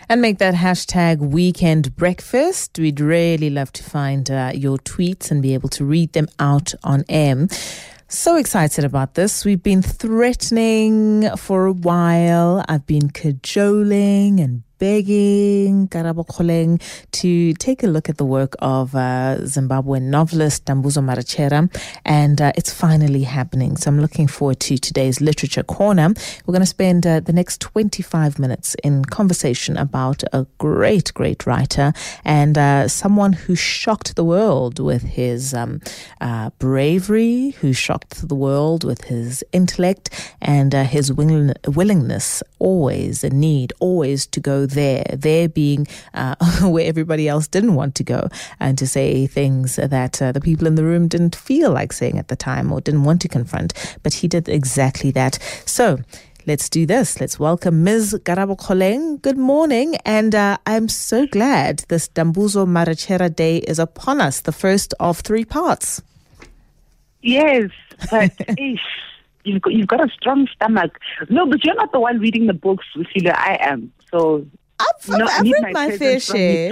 And make that hashtag weekend breakfast. We'd really love to find your tweets and be able to read them out on air. So excited about this. We've been threatening for a while. I've been cajoling and begging Karabo Kholeng to take a look at the work of Zimbabwean novelist Dambudzo Marachera, and it's finally happening. So I'm looking forward to today's Literature Corner. We're going to spend the next 25 minutes in conversation about a great writer and someone who shocked the world with his bravery, who shocked the world with his intellect and his willingness always to go there being where everybody else didn't want to go, and to say things that the people in the room didn't feel like saying at the time or didn't want to confront. But he did exactly that. So let's do this. Let's welcome Ms. Karabo Kholeng. Good morning. And I'm so glad this Dambudzo Marachera Day is upon us, the first of 3 parts. Yes, but you've got a strong stomach. No, but you're not the one reading the books, Lucila. I am. So I've read my fair share,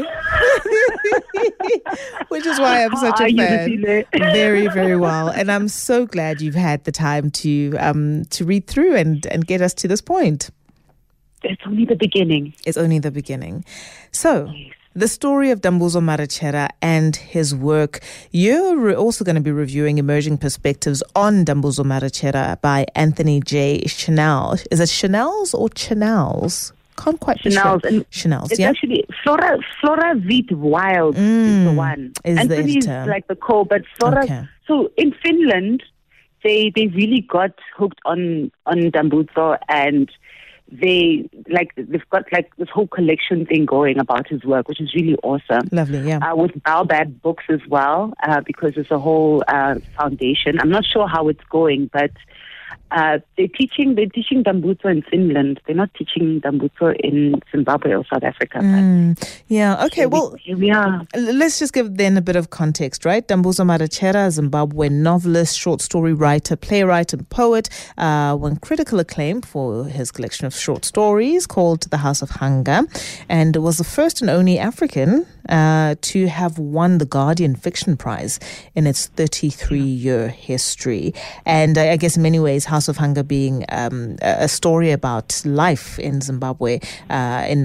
which is why I'm such a fan. Very, very well. And I'm so glad you've had the time to read through and get us to this point. It's only the beginning. It's only the beginning. So, the story of Dambudzo Marachera and his work. You're also going to be reviewing Emerging Perspectives on Dambudzo Marachera by Anthony J. Chanel. Is it Chanel's or Chanel's? Can't quite be sure. Chanel's, it's actually Flora Viet Wild is the one. Anthony's like the core, but Flora. Okay. So in Finland, they really got hooked on Dambudzo, and they've got like this whole collection thing going about his work, which is really awesome. Lovely, yeah. With Baobab Books as well, because it's a whole foundation. I'm not sure how it's going, but they're teaching Dambudzo in Finland. They're not teaching Dambudzo in Zimbabwe or South Africa. Yeah, okay, so well, we are. Let's just give then a bit of context, right? Dambudzo Marachera, Zimbabwean novelist, short story writer, playwright and poet, won critical acclaim for his collection of short stories called The House of Hunger, and was the first and only African to have won the Guardian Fiction Prize in its 33-year history. And I guess in many ways, House of Hunger being a story about life in Zimbabwe in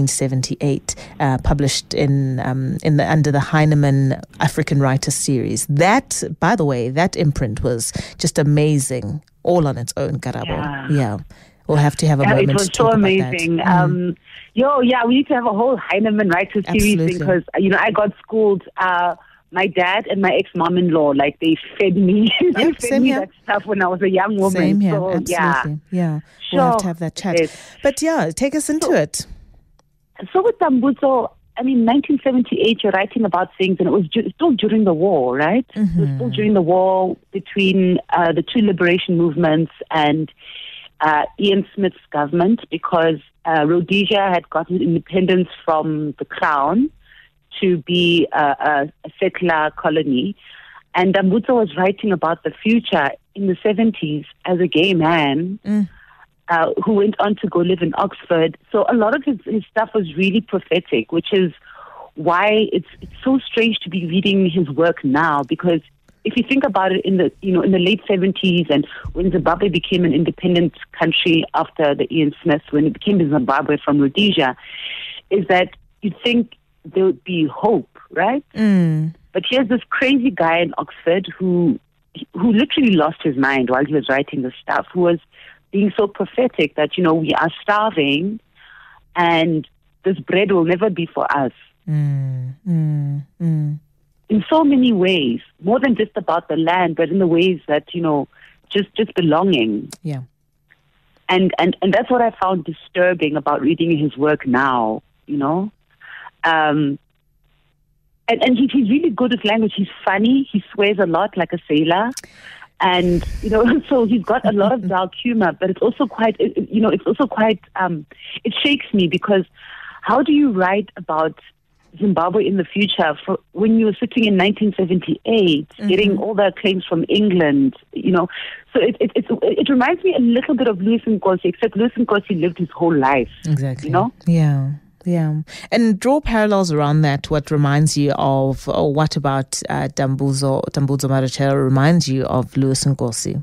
1978, published under the Heinemann African Writers Series. That, by the way, that imprint was just amazing, all on its own, Karabo. Yeah. We'll have to have a moment to talk about that. It was so amazing. We need to have a whole Heinemann Writers series because, I got schooled. My dad and my ex-mom-in-law, like, they fed me. They fed me that stuff when I was a young woman. Same here, so, absolutely. Yeah. We'll have to have that chat. Yes. But take us into it. So with Dambudzo, 1978, you're writing about things, and it was still during the war, right? Mm-hmm. It was still during the war between the two liberation movements and Ian Smith's government, because Rhodesia had gotten independence from the Crown to be a settler colony. And Dambudzo was writing about the future in the 70s as a gay man who went on to go live in Oxford. So a lot of his stuff was really prophetic, which is why it's so strange to be reading his work now, because if you think about it, in the late 70s, and when Zimbabwe became an independent country after the Ian Smith, when it became Zimbabwe from Rhodesia, is that you'd think there would be hope, right? But here's this crazy guy in Oxford who literally lost his mind while he was writing this stuff, who was being so prophetic that, we are starving and this bread will never be for us. In so many ways, more than just about the land, but in the ways that, just belonging. Yeah. And that's what I found disturbing about reading his work now, And he's really good with language. He's funny. He swears a lot like a sailor. And, so he's got a lot of dark humor, but it's also quite, it shakes me, because how do you write about Zimbabwe in the future when you were sitting in 1978, getting all the claims from England, So it reminds me a little bit of Louis Nkosi, except Louis Nkosi lived his whole life. Exactly. Yeah. Yeah. And draw parallels around that. What reminds you of, or what about Dambudzo Marachela reminds you of Louis Nkosi?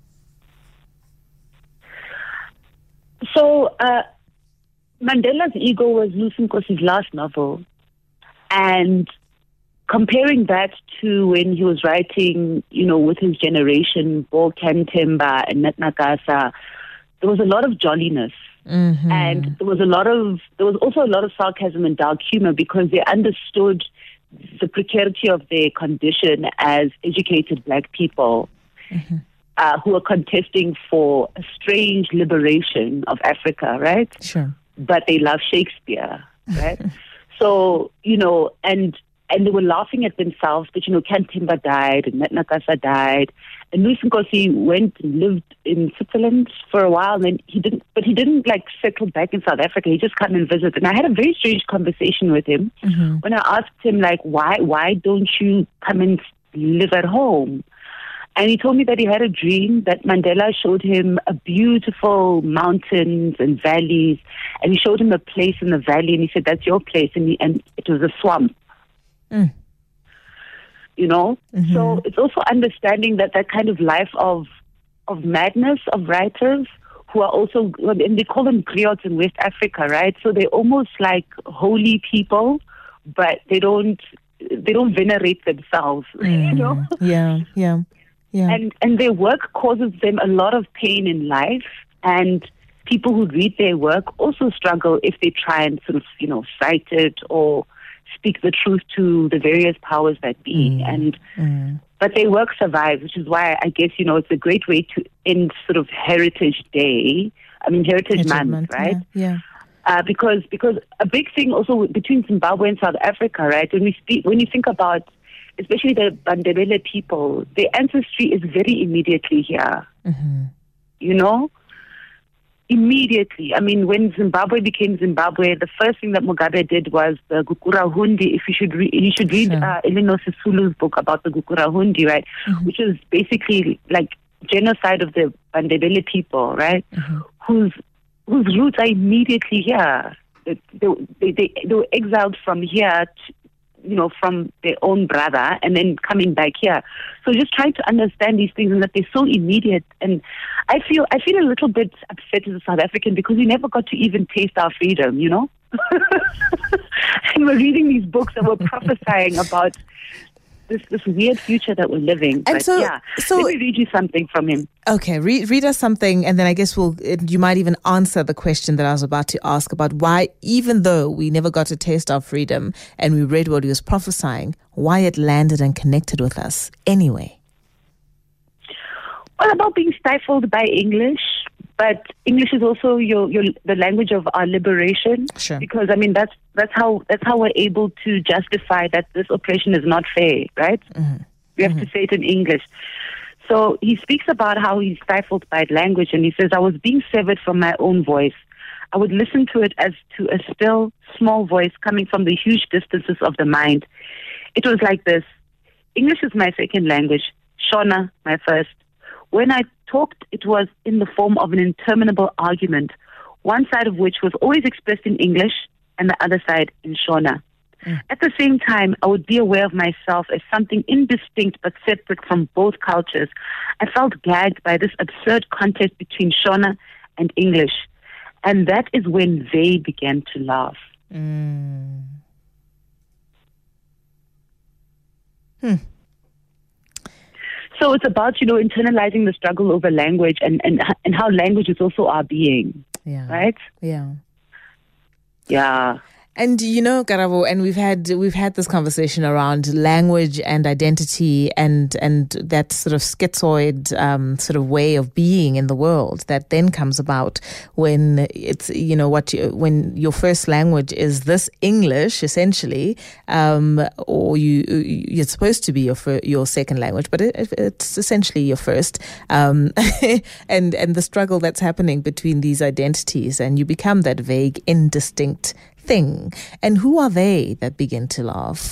So, Mandela's Ego was Louis Nkosi's last novel. And comparing that to when he was writing, with his generation, Bo Kantemba and Netnakasa, there was a lot of jolliness. Mm-hmm. And there was also a lot of sarcasm and dark humor because they understood the precarity of their condition as educated black people who were contesting for a strange liberation of Africa, right? Sure. But they love Shakespeare, right? So, and they were laughing at themselves that, Kantemba died and Netnakasa died. And Louis Nkosi went and lived in Switzerland for a while, and then he didn't like settle back in South Africa. He just come and visit. And I had a very strange conversation with him when I asked him, like, why don't you come and live at home? And he told me that he had a dream that Mandela showed him a beautiful mountains and valleys, and he showed him a place in the valley, and he said, "That's your place," and it was a swamp. So it's also understanding that kind of life of madness of writers who are also, and they call them griots in West Africa, right? So they're almost like holy people, but they don't venerate themselves, Yeah. And their work causes them a lot of pain in life, and people who read their work also struggle if they try and sort of, cite it or speak the truth to the various powers that be. But their work survives, which is why I guess, it's a great way to end sort of Heritage Day. I mean, Heritage Month, right? Yeah. Because a big thing also between Zimbabwe and South Africa, right? When you think about, especially the Bandebele people, their ancestry is very immediately here. Immediately. I mean, when Zimbabwe became Zimbabwe, the first thing that Mugabe did was the Gukura Hundi. If you should read Elinor Sisulu's book about the Gukura Hundi, right? Which is basically like genocide of the Bandebele people, right? Whose roots are immediately here. They were exiled from here from their own brother and then coming back here. So just trying to understand these things and that they're so immediate. And I feel a little bit upset as a South African because we never got to even taste our freedom, And we're reading these books that were prophesying about this weird future that we're living. And but so let me read you something from him. Okay, read us something, and then I guess you might even answer the question that I was about to ask about why, even though we never got to taste our freedom and we read what he was prophesying, why it landed and connected with us anyway. Well, about being stifled by English, but English is also the language of our liberation. Sure. Because I mean that's how we're able to justify that this oppression is not fair, right? We have to say it in English. So he speaks about how he's stifled by language, and he says, "I was being severed from my own voice. I would listen to it as to a still, small voice coming from the huge distances of the mind. It was like this. English is my second language, Shona my first. When I talked, it was in the form of an interminable argument, one side of which was always expressed in English and the other side in Shona. At the same time, I would be aware of myself as something indistinct but separate from both cultures. I felt gagged by this absurd contest between Shona and English. And that is when they began to laugh." So it's about, internalizing the struggle over language and how language is also our being. Yeah. Right? Yeah. Yeah. And Karabo, and we've had this conversation around language and identity and that sort of schizoid sort of way of being in the world that then comes about when it's when your first language is this English essentially, or you're supposed to be your second language, but it's essentially your first, and the struggle that's happening between these identities, and you become that vague, indistinct thing. And who are they that begin to laugh?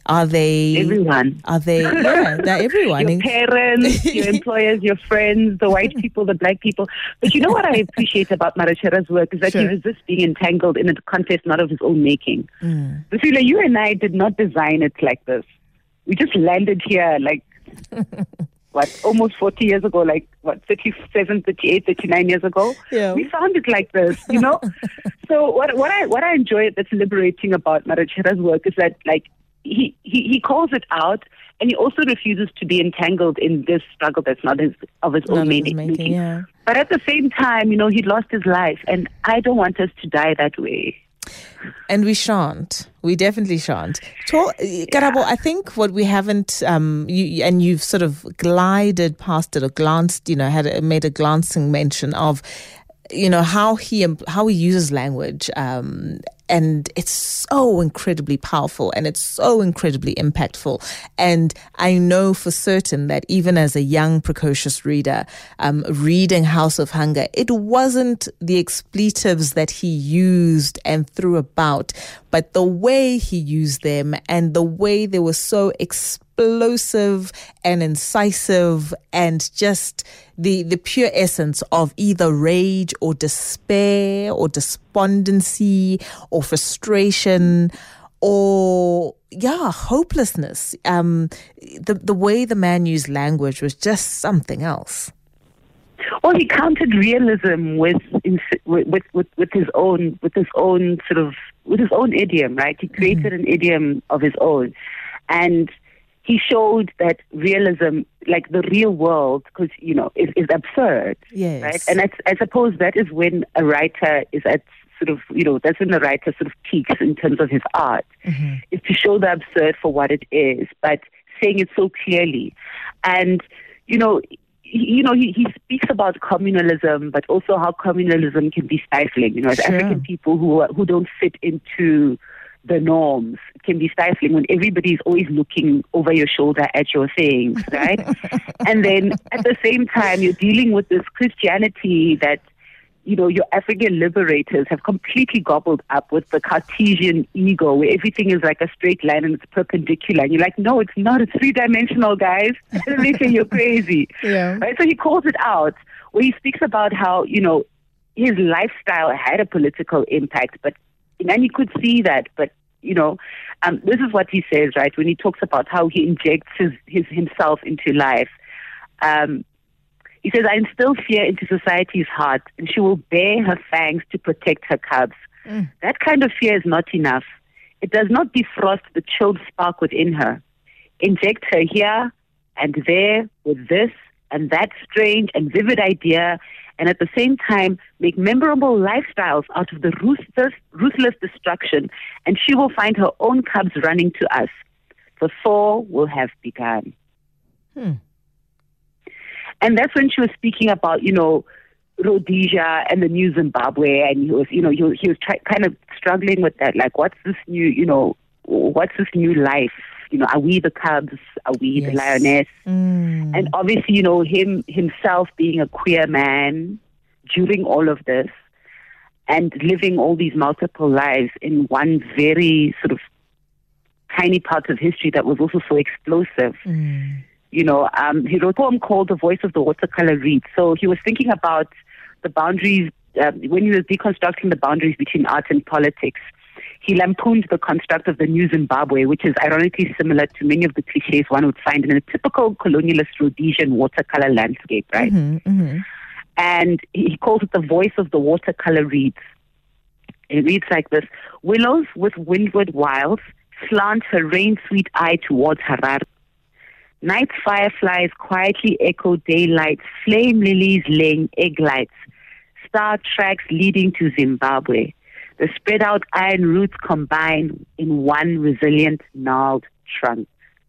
Are they everyone? Are they? Yeah, they're everyone. Your parents, your employers, your friends, the white people, the black people. But you know what I appreciate about Marechera's work is that he resists being entangled in a contest not of his own making. Refilwe, you and I did not design it like this. We just landed here like, almost 40 years ago, 37, 38, 39 years ago? Yeah. We found it like this, you know? So what I enjoy that's liberating about Marechera's work is that, like, he calls it out, and he also refuses to be entangled in this struggle that's not of his own making. Yeah. But at the same time, you know, he lost his life, and I don't want us to die that way. And we shan't. We definitely shan't. Karabo, I think what we haven't, you've sort of glided past it or glanced, made a glancing mention of, how he uses language, and it's so incredibly powerful and it's so incredibly impactful. And I know for certain that even as a young, precocious reader, reading House of Hunger, it wasn't the expletives that he used and threw about, but the way he used them and the way they were so explosive and incisive, and just the pure essence of either rage or despair or despondency or frustration or hopelessness. The way the man used language was just something else. Well, he countered realism with his own idiom, right? He created an idiom of his own, and he showed that realism, like the real world, because is absurd, yes, right? And I suppose that is when a writer is at that's when the writer sort of peaks in terms of his art, is to show the absurd for what it is, but saying it so clearly. And he speaks about communalism, but also how communalism can be stifling. As African people who don't fit into the norms, it can be stifling when everybody's always looking over your shoulder at your things, right? And then at the same time, you're dealing with this Christianity that, your African liberators have completely gobbled up with the Cartesian ego, where everything is like a straight line and it's perpendicular. And you're like, no, it's not. It's three-dimensional, guys. And they say you're crazy. Yeah. Right? So he calls it out, where he speaks about how, his lifestyle had a political impact, and you could see that. But, this is what he says, right, when he talks about how he injects himself into life. He says, I instill fear into society's heart, and she will bare her fangs to protect her cubs. That kind of fear is not enough. It does not defrost the chilled spark within her. Inject her here and there with this and that strange and vivid idea, and at the same time make memorable lifestyles out of the ruthless destruction, and she will find her own cubs running to us. The thaw will have begun. And that's when she was speaking about, Rhodesia and the new Zimbabwe, and he was kind of struggling with that. Like, what's this new life? Are we the cubs? Are we the lioness? And obviously, himself being a queer man during all of this and living all these multiple lives in one very sort of tiny part of history that was also so explosive. He wrote a poem called The Voice of the Watercolor Reed. So he was thinking about the boundaries, when he was deconstructing the boundaries between art and politics. He lampooned the construct of the new Zimbabwe, which is ironically similar to many of the cliches one would find in a typical colonialist Rhodesian watercolor landscape, right? And he calls it the voice of the watercolor reeds. It reads like this: willows with windward wilds slant her rain-sweet eye towards Harare. Night fireflies quietly echo daylight, flame lilies laying egg lights, star tracks leading to Zimbabwe. The spread out iron roots combine in one resilient gnarled trunk.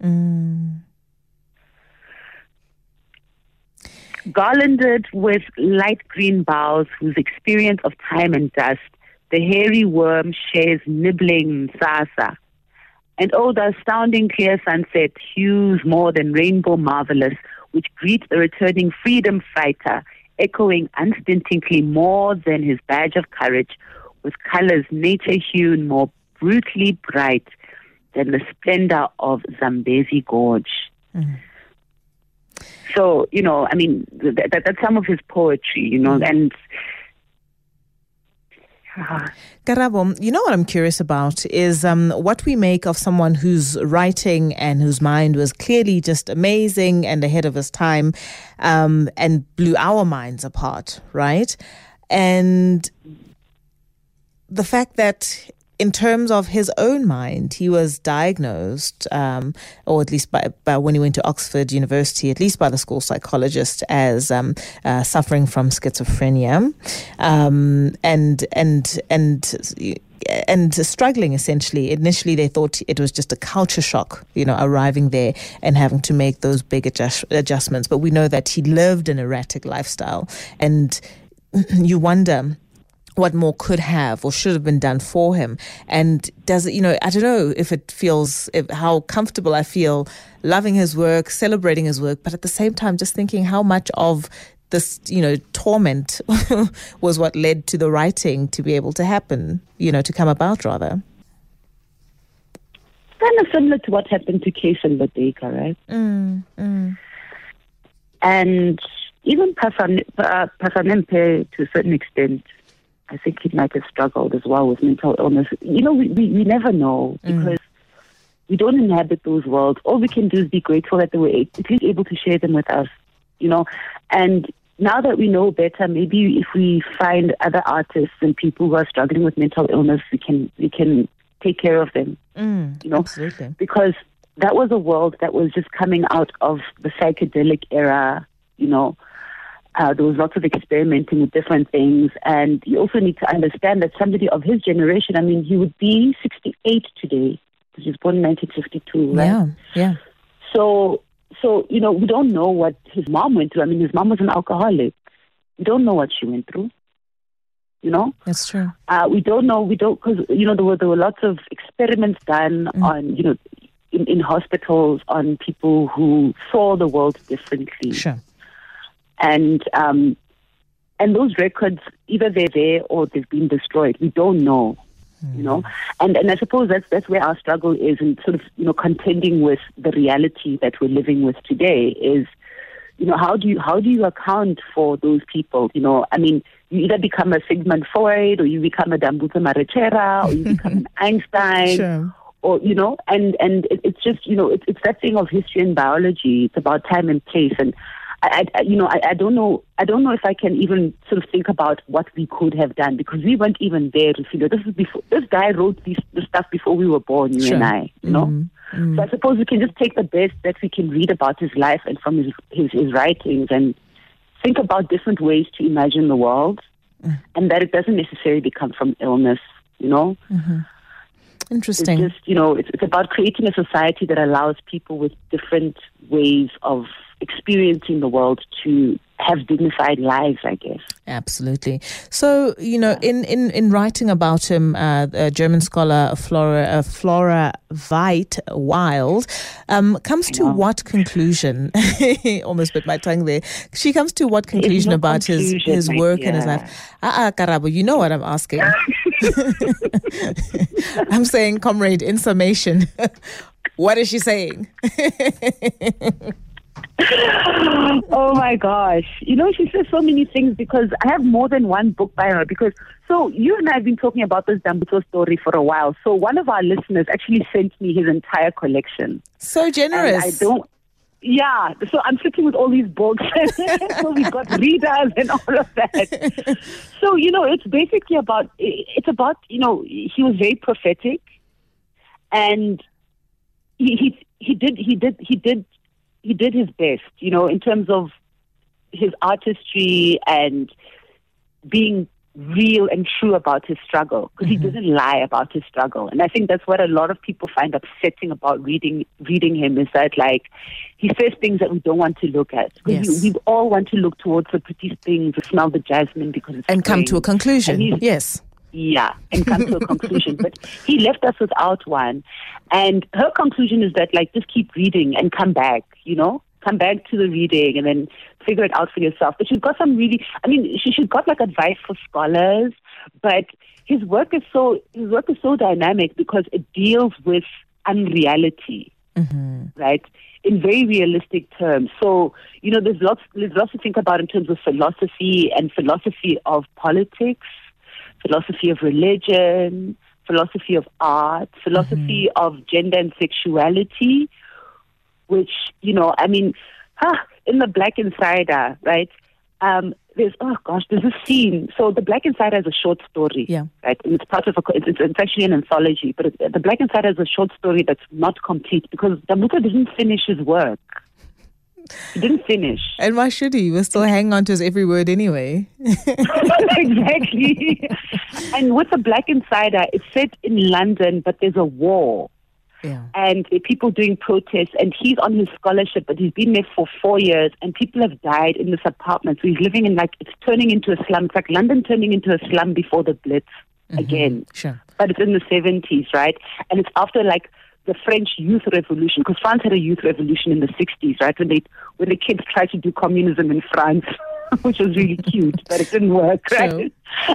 Garlanded with light green boughs whose experience of time and dust, the hairy worm shares nibbling msasa. And oh, the astounding clear sunset hues more than rainbow marvelous, which greet the returning freedom fighter, echoing unstintingly more than his badge of courage, with colors nature-hewn more brutally bright, than the splendor of Zambezi Gorge. So, I mean, that's some of his poetry, and... Karabo, what I'm curious about is what we make of someone whose writing and whose mind was clearly just amazing and ahead of his time, and blew our minds apart, right? And the fact that in terms of his own mind, he was diagnosed, or at least by when he went to Oxford University, at least by the school psychologist, as suffering from schizophrenia, and struggling essentially. Initially, they thought it was just a culture shock, arriving there and having to make those big adjustments. But we know that he lived an erratic lifestyle, and you wonder what more could have or should have been done for him. And does it, I don't know how comfortable I feel loving his work, celebrating his work, but at the same time just thinking how much of this, torment was what led to the writing to be able to happen, to come about rather. Kind of similar to what happened to Case and Badeka, right? And even Pasanempe, to a certain extent, I think he might have struggled as well with mental illness. We never know because we don't inhabit those worlds. All we can do is be grateful that they were at least able to share them with us, And now that we know better, maybe if we find other artists and people who are struggling with mental illness, we can take care of them, Absolutely. Because that was a world that was just coming out of the psychedelic era, there was lots of experimenting with different things. And you also need to understand that somebody of his generation, I mean, he would be 68 today, because he was born in 1952, right? Yeah. So, we don't know what his mom went through. I mean, his mom was an alcoholic. We don't know what she went through, That's true. We don't know, because, there were lots of experiments done on, in hospitals on people who saw the world differently. Sure. And those records, either they're there or they've been destroyed. We don't know, And I suppose that's where our struggle is, and sort of contending with the reality that we're living with today. Is how do you account for those people? I mean, you either become a Sigmund Freud, or you become a Dambuza Marechera, or you become an Einstein. Sure. Or and it's just it's that thing of history and biology. It's about time and place, and I don't know if I can even sort of think about what we could have done, because we weren't even there. This guy wrote this stuff before we were born, you and I, So I suppose we can just take the best that we can read about his life and from his writings, and think about different ways to imagine the world, and that it doesn't necessarily come from illness, Interesting. It's just, it's about creating a society that allows people with different ways of experiencing the world to have dignified lives, I guess. Absolutely. So, in writing about him, German scholar Flora Wild comes to what conclusion? Almost bit my tongue there. She comes to what conclusion about his work and his life? Karabo, you know what I'm asking. I'm saying, comrade, in summation, what is she saying? Oh my gosh. She says so many things, because I have more than one book by her. So you and I have been talking about this Dambuzo story for a while. So one of our listeners actually sent me his entire collection. So generous. Yeah, so I'm sitting with all these books. So we've got readers and all of that. So, it's basically about, he was very prophetic, and he did his best, in terms of his artistry and being real and true about his struggle, because he didn't lie about his struggle. And I think that's what a lot of people find upsetting about reading him, is that, like, he says things that we don't want to look at. Because we all want to look towards the pretty things, to smell the jasmine because it's and come to a conclusion. Yes. Yeah, and come to a conclusion. But he left us without one. And her conclusion is that, like, just keep reading and come back, come back to the reading and then figure it out for yourself. But she's got she's got like advice for scholars, but his work is so dynamic, because it deals with unreality, right? In very realistic terms. So, there's lots to think about in terms of philosophy and philosophy of politics, philosophy of religion, philosophy of art, philosophy of gender and sexuality, which, in the Black Insider, right? There's this scene. So the Black Insider is a short story, right? And it's part of it's actually an anthology, but the Black Insider is a short story that's not complete because Dambuzo didn't finish his work. He didn't finish. And why should he? We're still hanging on to his every word anyway. Exactly. And with the Black Insider, it's set in London, but there's a war. Yeah. And there are people doing protests, and he's on his scholarship, but he's been there for 4 years, and people have died in this apartment. So he's living in it's turning into a slum. It's like London turning into a slum before the Blitz again. Sure. But it's in the 70s, right? And it's after the French Youth Revolution, because France had a youth revolution in the 60s, right? When the kids tried to do communism in France, which was really cute, but it didn't work, right? Sure.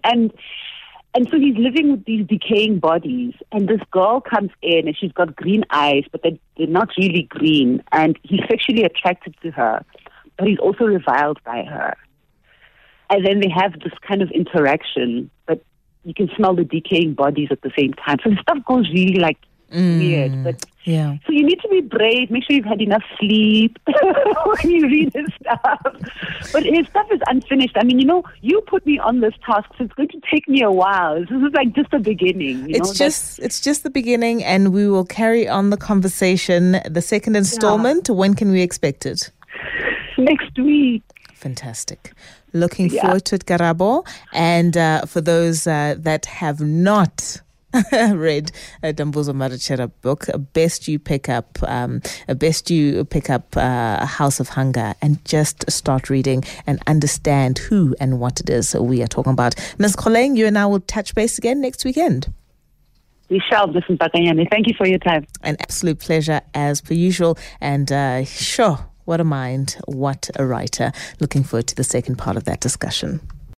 And so he's living with these decaying bodies, and this girl comes in, and she's got green eyes, but they're not really green, and he's sexually attracted to her, but he's also reviled by her. And then they have this kind of interaction, but you can smell the decaying bodies at the same time. So stuff goes really weird. But yeah. So you need to be brave. Make sure you've had enough sleep when you read his stuff. But his stuff is unfinished. I mean, you put me on this task, so it's going to take me a while. This is just the beginning. It's just the beginning, and we will carry on the conversation. The second installment. Yeah. When can we expect it? Next week. Fantastic. Looking forward to it, Karabo. And for those that have not read Dambuzo Marachera book, best you pick up House of Hunger and just start reading and understand who and what it is we are talking about. Ms. Kholeng, you and I will touch base again next weekend. We shall, listen, Bakanyane. Thank you for your time. An absolute pleasure as per usual. And sure, what a mind, what a writer. Looking forward to the second part of that discussion.